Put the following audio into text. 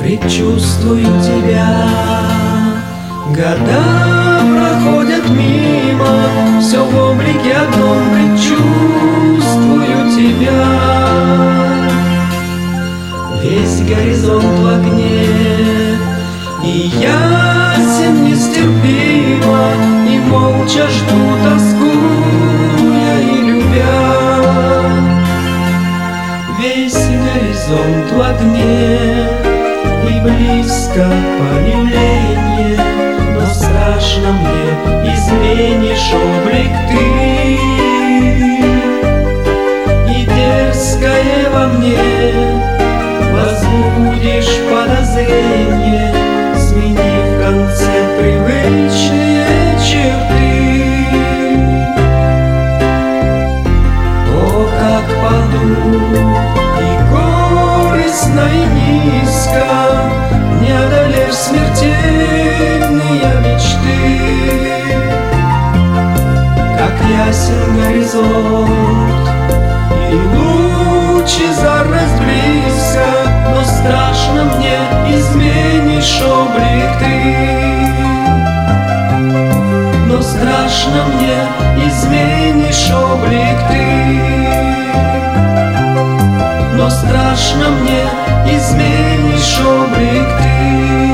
Предчувствую тебя. Года проходят мимо, все в облике одном. Предчувствую тебя. Весь горизонт в огне, и ясен нестерпимо, и молча жду, тоскуя и любя. Весь горизонт в огне, и близко появление, но страшно мне, изменишь облик ты, и дерзкое во мне возбудишь подозрение, сменив в конце привычные черты. О, как паду и горестно, и низко, не одолев смертельные мечты. Как ясен горизонт, и лучезарность близко, но страшно мне, изменишь облик ты. Но страшно мне, изменишь облик ты. Но страшно мне, изменишь облик ты.